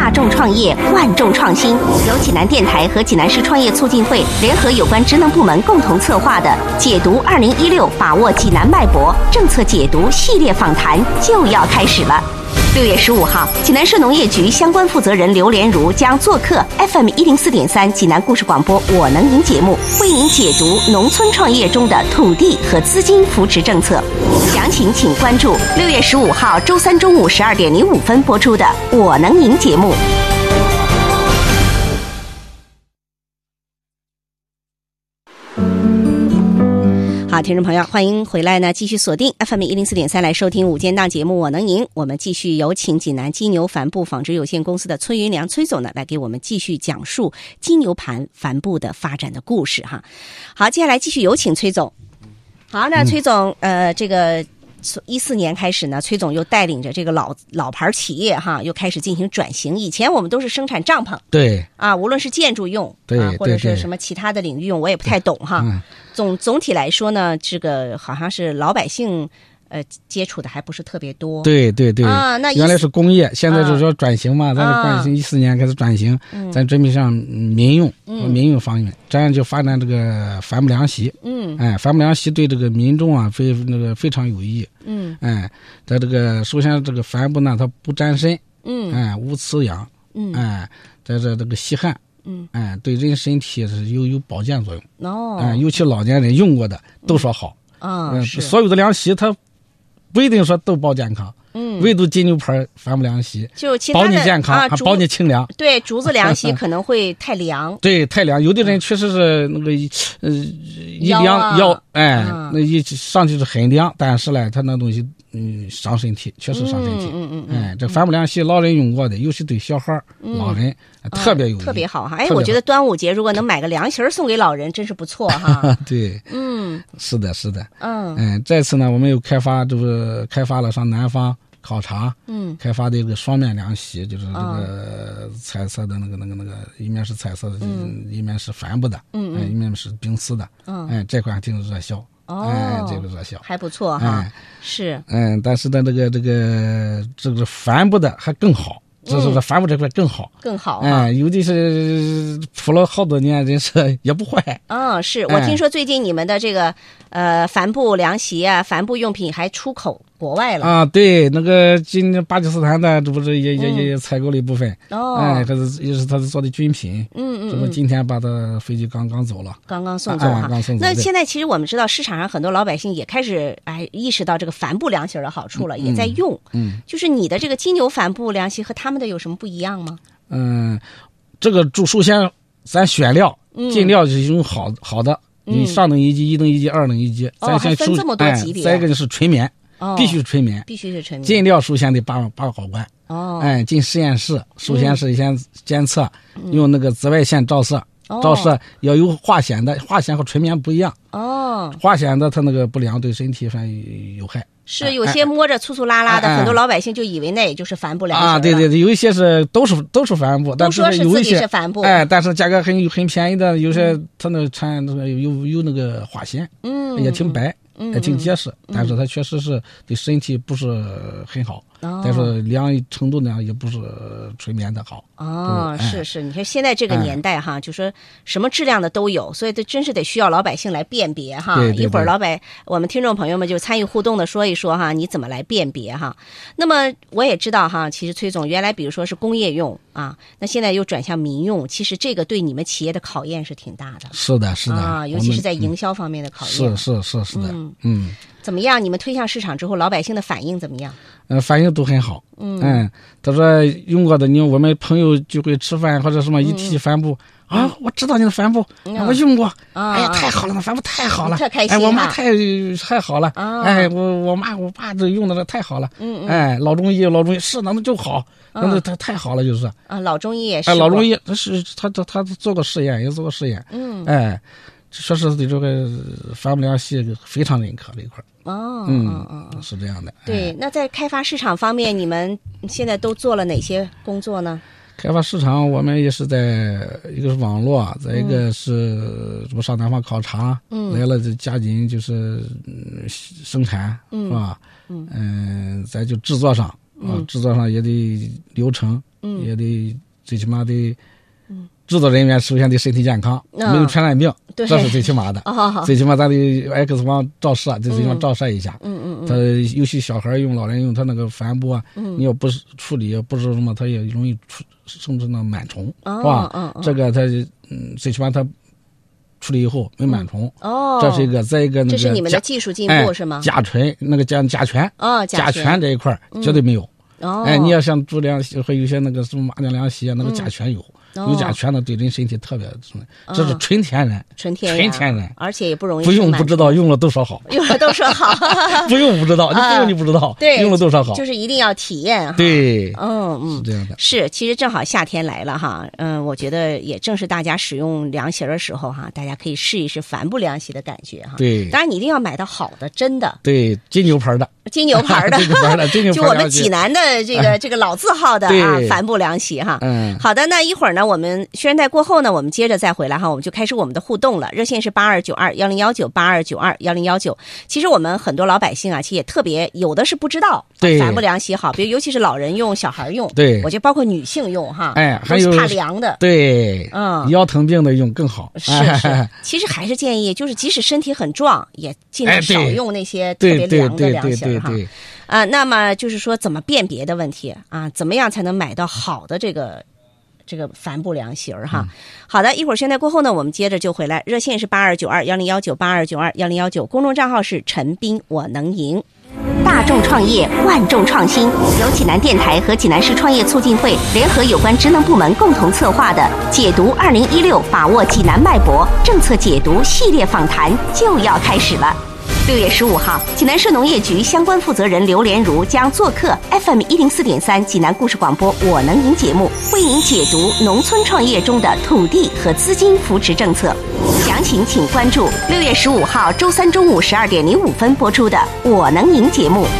大众创业，万众创新，由济南电台和济南市创业促进会联合有关职能部门共同策划的解读2016把握济南脉搏政策解读系列访谈就要开始了。6月15号，济南市农业局相关负责人刘连如将做客 FM104.3济南故事广播我能赢节目，为您解读农村创业中的土地和资金扶持政策。详情请关注6月15号周三中午12点05分播出的我能赢节目。好，听众朋友，欢迎回来呢，继续锁定 FM104.3来收听午间档节目我能赢。我们继续有请济南金牛帆布纺织有限公司的崔云良崔总呢，来给我们继续讲述金牛帆布的发展的故事哈。好，接下来继续有请崔总。好，那崔总，这个14年开始呢，崔总又带领着这个老牌企业哈，又开始进行转型。以前我们都是生产帐篷， 对啊， 无论是建筑用， 对， 或者是什么其他的领域用，我也不太懂哈。总体来说呢，这个好像是老百姓接触的还不是特别多。 对啊， 那原来是工业，现在就是说转型嘛，咱是转型14年开始转型，咱准备上民用方面，这样就发展这个帆布凉席。帆布凉席对这个民众啊非常有益。在这个首先这个帆布呢，它不沾身，无刺痒，在这个吸汗。对人身体是有保健作用。尤其老年人用过的都说好。所有的凉席它不一定说都保健康。唯独金牛牌帆布凉席就其他的保你健康，还保你清凉。 对，竹子凉席可能会太凉。对， 太凉，有的人确实是那个一凉腰，那一上去是很凉，但是呢，它那东西伤身体，确实伤身体。这帆布凉席老人用过的，尤其对小孩、老人特别有益， 特别好哈。我觉得端午节如果能买个凉席送给老人，真是不错哈。 对，是的。这次呢，我们又开发了上南方考察，开发的一个双面凉席，就是这个彩色的那个，一面是彩色的，一面是帆布的，一面是冰丝的，这款挺热销。这个热销还不错哈。是。 但是呢，这个帆布的还更好。这帆布这块更好。有的是铺了好多年，真是也不坏。 是我听说最近你们的这个帆布凉席啊，帆布用品还出口国外了啊。 对，那个今巴基斯坦的这不是也采购了一部分。可是也是他做的军品。这不今天把他飞机刚走了， 刚送走哈。那现在其实我们知道市场上很多老百姓也开始意识到这个帆布凉席的好处了，也在用。就是你的这个金牛帆布凉席和他们的有什么不一样吗？ 这个首先咱选料，进料就是用好的，你上等一级、1等一级、2等一级，咱先分这么多级别。 再一个就是纯棉，必须是纯棉。进料首先得把好关。进实验室首先是先监测，用那个紫外线照射要有化纤的，化纤和纯棉不一样。化纤的它那个不良，对身体反有害。 是有些摸着粗粗拉拉的，很多老百姓就以为那也就是帆布凉席。 对，有一些都是帆布，但是有一些是帆布， 但是价格很便宜的，有些它那产那个有那个化纤，也挺白，也挺结实，但是它确实是对身体不是很好。但是凉程度呢也不是纯棉的好。 是，你看现在这个年代哈，就说什么质量的都有，所以这真是得需要老百姓来辨别哈。 对， 一会儿我们听众朋友们就参与互动的说一说哈，你怎么来辨别哈？那么我也知道哈，其实崔总原来比如说是工业用啊，那现在又转向民用，其实这个对你们企业的考验是挺大的。 是的尤其是在营销方面的考验。 是的。 怎么样？你们推向市场之后，老百姓的反应怎么样？ 反应都很好。他说用过的，我们朋友聚会吃饭或者什么一提帆布我知道你的帆布，我用过。哎呀，太好了，那帆布太好了， 特开心。 我妈太好了。我妈我爸这用的这太好了。老中医是那就好，那太好了，就是老中医也是。 老中医他做过实验，也做过实验。确实对这个帆布凉席非常认可这一块。是这样的。 对，那在开发市场方面，你们现在都做了哪些工作呢？ 开发市场，我们也是在一个是网络，再一个是这不上南方考察，来了就加紧就是生产，是吧？再就制作上， 制作上也得流程，也得最起码得，制作人员首先得身体健康，没有传染病，这是最起码的。最起码咱得 X 光照射，最起码照射一下。他尤其小孩用、老人用，他那个帆布啊，你要不是处理，不是什么，他也容易生成那螨虫，是吧？这个他最起码他处理以后没螨虫。这是一个，再一个那个， 这是你们的技术进步是吗？ 甲醛那个甲醛，甲醛这一块绝对没有。你要像猪粮和有些那个什么马尿粮洗啊，那个甲醛有。有甲醛的对人身体特别这是纯天然， 而且也不容易。 不用不知道，用了都说好。 用了都说好。 不用不知道，你不用你不知道。 对， 用了都说好。 就是一定要体验。 对，是这样的。 是，其实正好夏天来了哈，我觉得也正是大家使用凉席的时候哈，大家可以试一试帆布凉席的感觉哈。 对， 当然你一定要买到好的，真的。 对，金牛牌的。 金牛牌的，就我们济南的这个老字号的帆布凉席哈。好的，那一会儿呢，我们宣传带过后呢，我们接着再回来哈，我们就开始我们的互动了。热线是8292101982921019。其实我们很多老百姓啊，其实也特别有的是不知道帆布凉席好，比如尤其是老人用、小孩用。 对， 我觉得包括女性用哈， 还有怕凉的。 对，腰疼病的用更好。 是，其实还是建议，就是即使身体很壮，也尽量少用那些特别凉的凉席哈。那么就是说怎么辨别的问题啊？怎么样才能买到好的这个帆布凉席哈？好的，一会儿宣传过后呢，我们接着就回来。热线是8292101982921019，公众账号是陈斌我能赢。大众创业，万众创新，由济南电台和济南市创业促进会联合有关职能部门共同策划的解读2016把握济南脉搏政策解读系列访谈就要开始了。6月15号，济南市农业局相关负责人刘连如将做客 FM104.3济南故事广播我能赢节目，为您解读农村创业中的土地和资金扶持政策。详情请关注6月15号周三中午12点05分播出的我能赢节目。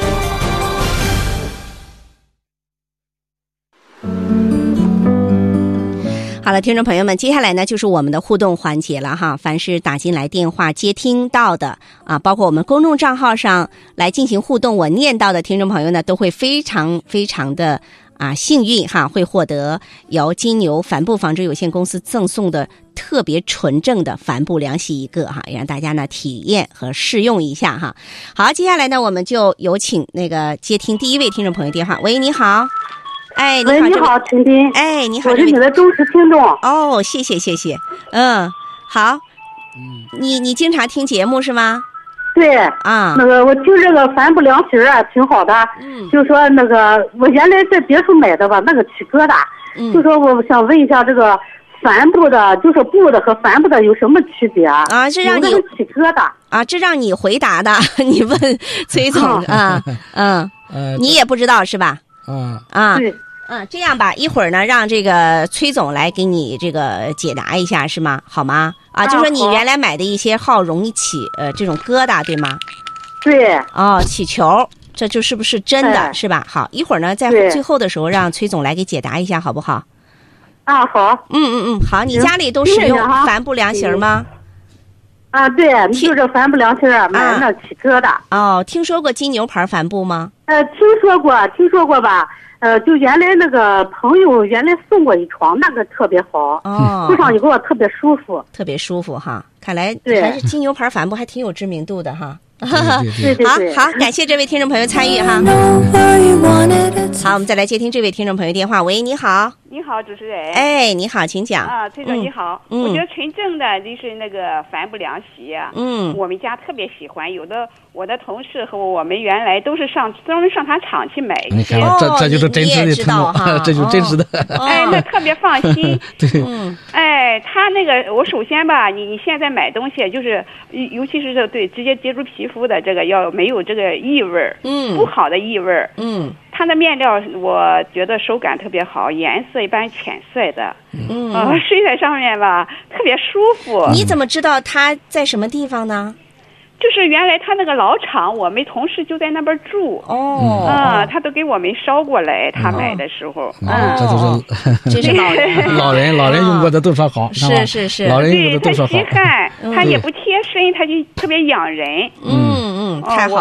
好了，听众朋友们，接下来呢就是我们的互动环节了哈。凡是打进来电话接听到的啊，包括我们公众账号上来进行互动，我念到的听众朋友呢，都会非常非常的幸运哈，会获得由金牛帆布纺织有限公司赠送的特别纯正的帆布凉席一个哈，也让大家呢体验和试用一下哈。好，接下来呢我们就有请那个接听第一位听众朋友电话。喂，你好。哎， 喂，你好，陈斌。 哎，你好， 我是你的忠实听众。 哦，谢谢。好。你经常听节目是吗？ 对啊，那个我听这个帆布凉席啊，挺好的。就说那个我原来在别处买的吧，那个起疙瘩。就说我想问一下，这个帆布的，就是布的和帆布的有什么区别啊？ 这让你起疙瘩啊，这让你回答的。你问崔总你也不知道是吧？ 对。 这样吧，一会儿呢，让这个崔总来给你这个解答一下，是吗？好吗？就说你原来买的一些号容易起这种疙瘩，对吗？ 对。 起球，这就是不是真的，是吧？好，一会儿呢，在最后的时候让崔总来给解答一下，好不好？ 好。 好，你家里都使用帆布凉席吗？ 对，就这帆布凉席买那起疙瘩。 听说过金牛牌帆布吗？ 听说过吧。就原来那个朋友原来送过一床，那个特别好，睡上以后特别舒服哈。看来还是金牛牌帆布还挺有知名度的哈。 对。 好，感谢这位听众朋友参与哈。好，我们再来接听这位听众朋友电话。喂，你好。 你好，主持人。 哎，你好，请讲。 崔总你好。我觉得纯正的就是那个帆布凉席我们家特别喜欢。有的我的同事和我们原来都是专门上他厂去买。 你看，这就是真实的听众，这就是真实的。 那特别放心。 对。 他那个，我首先吧，你现在买东西就是，尤其是直接接触皮肤的这个要没有这个异味不好的异味它的面料我觉得手感特别好，颜色一般浅色的，睡在上面吧特别舒服。 你怎么知道它在什么地方呢？ 就是原来他那个老厂，我们同事就在那边住。他都给我们捎过来。他买的时候， 这是老人用过的都说好。 是， 老人用的都说好。 对，它吸汗，它也不贴身，它就特别养人。 太好了。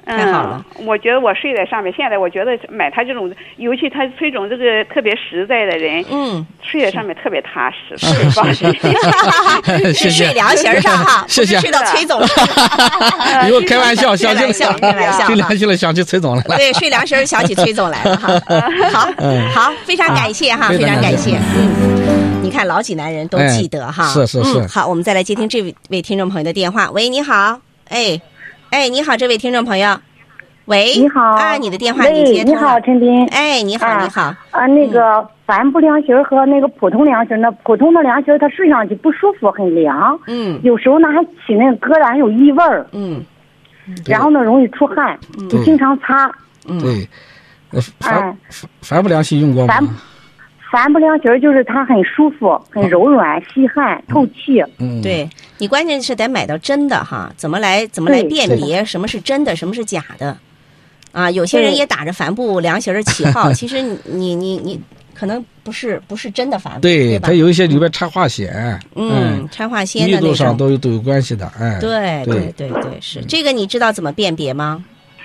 太好了。 我觉得我睡在上面，现在我觉得买它这种，尤其它崔总这个特别实在的人，睡在上面特别踏实，是吧？ 是睡凉席上哈， 谢谢。 不是睡到崔总上。 以后开玩笑，想起睡凉席了，想起崔总来了。 对，睡凉席想起崔总来了哈。好，非常感谢哈，非常感谢。你看老济南人都记得哈。 是。 好，我们再来接听这位听众朋友的电话。喂，你好。哎，你好，这位听众朋友。喂， 你好啊，你的电话你接通了。 你好，陈斌。 哎，你好，你好。 那个帆布凉席和那个普通凉席呢？普通的凉席它睡上去不舒服，很凉。有时候呢还起那个疙瘩，还有异味儿。然后呢容易出汗，就经常擦。 对。帆布凉席用过吗？ 帆布凉席就是它很舒服，很柔软，吸汗透气。 对，你关键是得买到真的哈，怎么来辨别什么是真的，什么是假的啊？有些人也打着帆布凉席的旗号，其实你可能不是真的帆布， 对吧？它有一些里边掺化纤， 掺化纤的密度上都有关系的。 对，是这个，你知道怎么辨别吗？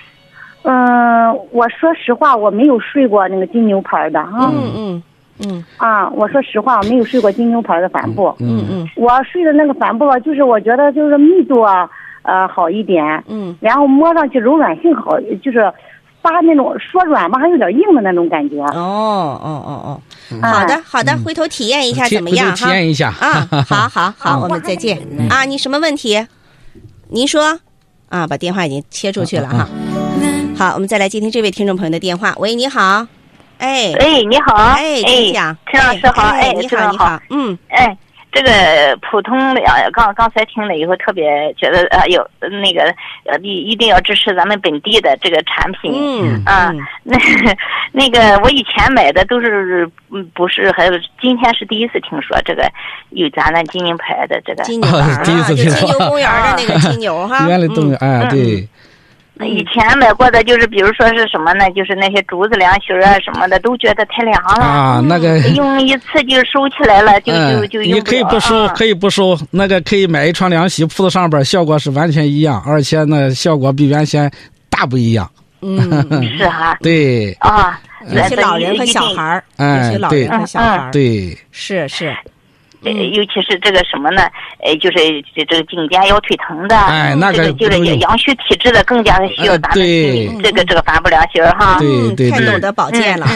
我说实话，我没有睡过那个金牛牌的哈。我说实话，我没有睡过金牛牌的帆布。我睡的那个帆布啊，就是我觉得就是密度好一点。然后摸上去柔软性好，就是发那种说软吧，还有点硬的那种感觉。 好的，回头体验一下怎么样？ 体验一下啊！好，我们再见啊！你什么问题？您说啊，把电话已经切出去了哈。好，我们再来接听这位听众朋友的电话。喂，你好。 你好， 请讲。 陈老师好， 你好， 这个普通刚才听了以后，特别觉得有那个一定要支持咱们本地的这个产品。那个我以前买的都是不是，还有今天是第一次听说这个有咱那金牛牌的这个金牛牌， 第一次听说金牛公园的那个金牛哈。 原来动物对。 以前买过的就是比如说是什么呢，就是那些竹子凉席啊什么的，都觉得太凉了那个用一次就收起来了，就用。 你可以不收，那个可以买一床凉席铺在上边，效果是完全一样，而且呢效果比原先大不一样。 是哈。 对尤其老人和小孩儿， 对， 是。 尤其是这个什么呢？就是这个颈肩腰腿疼的， 那个就是阳虚体质的，更加的需要咱们这个帆布凉席哈。 对， 太懂得保健了。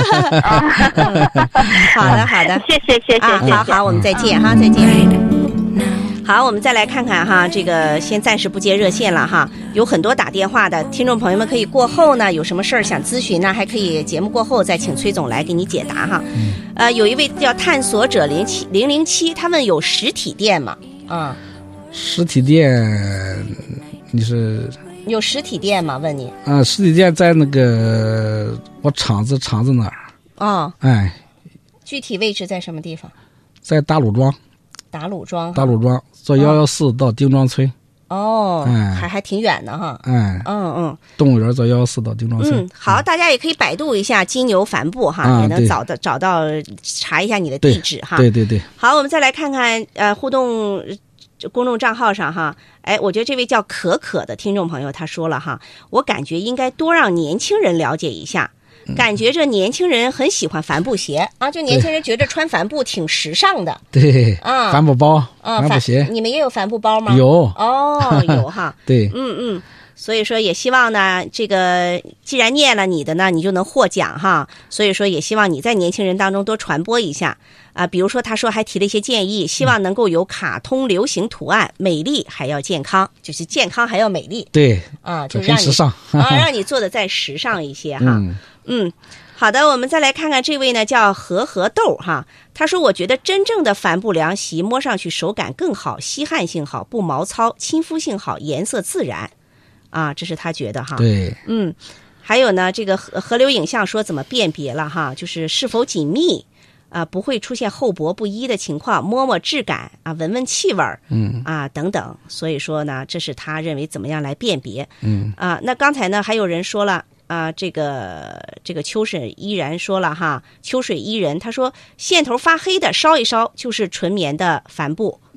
好的， 谢谢。 好，我们再见哈，再见。好，我们再来看看哈，这个先暂时不接热线了哈，有很多打电话的听众朋友们可以过后呢，有什么事儿想咨询呢，还可以节目过后再请崔总来给你解答哈。有一位叫探索者007，他问有实体店吗？ 实体店，你是有实体店吗？问你。 实体店在那个我厂子那儿。 具体位置在什么地方？ 在大鲁庄。 打鲁庄坐114到丁庄村。 还挺远的哈。 动物园坐114到丁庄村。 好，大家也可以百度一下金牛帆布哈，也能找到查一下你的地址哈。 对。 好，我们再来看看互动公众账号上哈，我觉得这位叫可可的听众朋友他说了哈，我感觉应该多让年轻人了解一下。感觉这年轻人很喜欢帆布鞋就年轻人觉得穿帆布挺时尚的。 对帆布包帆布鞋， 你们也有帆布包吗？ 有有哈。 对所以说也希望呢，这个既然念了你的呢，你就能获奖哈。所以说也希望你在年轻人当中多传播一下比如说他说还提了一些建议，希望能够有卡通流行图案，美丽还要健康，就是健康还要美丽。 对就让你时尚让你做的再时尚一些哈。好的，我们再来看看这位呢，叫和豆哈。他说：“我觉得真正的帆布凉席摸上去手感更好，吸汗性好，不毛糙，亲肤性好，颜色自然。”这是他觉得哈。 对， 还有呢，这个河流影像说怎么辨别了哈，就是是否紧密。不会出现厚薄不一的情况，摸摸质感闻闻气味等等。所以说呢，这是他认为怎么样来辨别。那刚才呢还有人说了这个秋水依然说了哈，秋水伊人他说线头发黑的烧一烧就是纯棉的帆布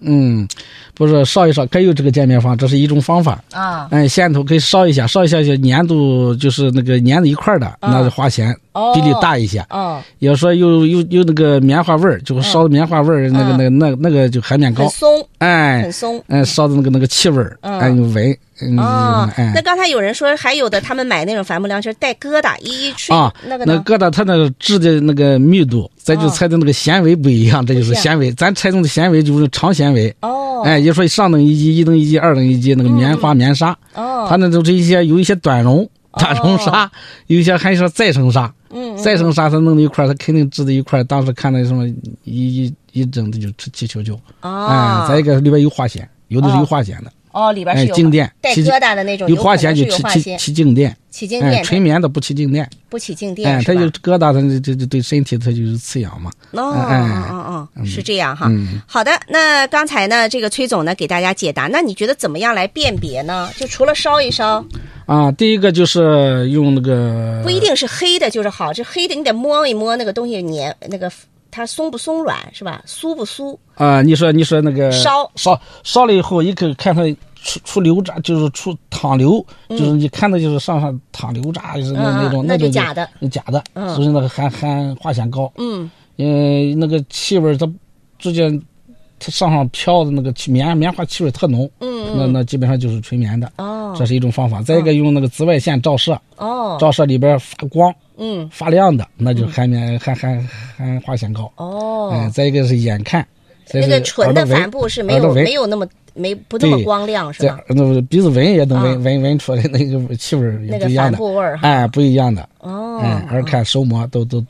不是烧一烧，可以有这个健面方，这是一种方法啊。线头可以烧一下就粘度就是那个粘在一块的，那是花咸比例大一些。要说有那个棉花味儿，就烧的棉花味儿，那个就海绵糕， 很松， 很松， 烧的那个气味儿，有闻。 那刚才有人说还有的他们买那种帆布凉皮带疙瘩，一吹那个疙瘩它那个质的那个密度，咱就采的那个纤维不一样，这就是纤维。咱采用的纤维就是长纤维。也说上等一级、一等一级、二等一级那个棉花棉纱，它那都是有一些短绒纱，有一些还是再生纱。再生纱它弄到一块，它肯定织在一块。当时看那什么一整的就气球球。再一个里边有花咸，有的是有花咸的。 里边是有静电带疙瘩的那种， 有花咸就起静电，纯棉的不起静电， 不起静电， 它有疙瘩，它就对身体它就是刺痒嘛。 是这样哈。好的，那刚才呢，这个崔总呢给大家解答，那你觉得怎么样来辨别呢？就除了烧一烧第一个就是用那个， 不一定是黑的就是好，这黑的你得摸一摸那个东西粘那个。它松不松软是吧？酥不酥？ 你说那个烧了以后，一口看它出流渣，就是出淌流，就是你看到就是上淌流渣，就是那种， 那就假的， 假的，就是那个含花咸膏。那个气味它直接它上飘的那个棉花气味特浓。那基本上就是纯棉的。这是一种方法。再一个用那个紫外线照射。照射里边发光。发亮的那就含花咸膏。再一个是眼看， 那个纯的帆布是没有那么不那么光亮是吧？ 那鼻子闻也能闻出来那个气味也不一样的， 那个帆布味儿不一样的。而看手摸都得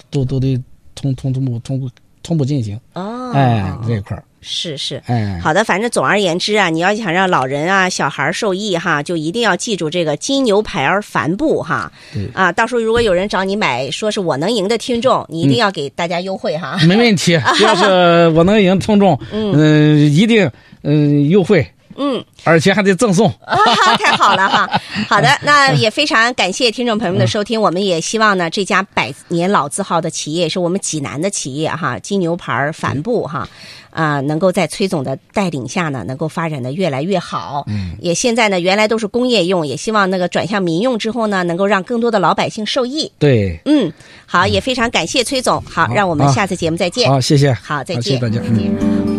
同步进行。这一块儿。 是，好的，反正总而言之啊，你要想让老人啊、小孩受益哈，就一定要记住这个金牛牌帆布哈。到时候如果有人找你买，说是我能赢的听众，你一定要给大家优惠哈。 没问题，要是我能赢听众，一定优惠。而且还得赠送。 太好了哈！好的，那也非常感谢听众朋友们的收听。我们也希望呢，这家100年老字号的企业是我们济南的企业哈，金牛牌帆布哈。能够在崔总的带领下呢，能够发展的越来越好。也现在呢，原来都是工业用，也希望那个转向民用之后呢，能够让更多的老百姓受益。 对， 好，也非常感谢崔总。好，让我们下次节目再见。 好，谢谢。 好，再见。 谢谢大家。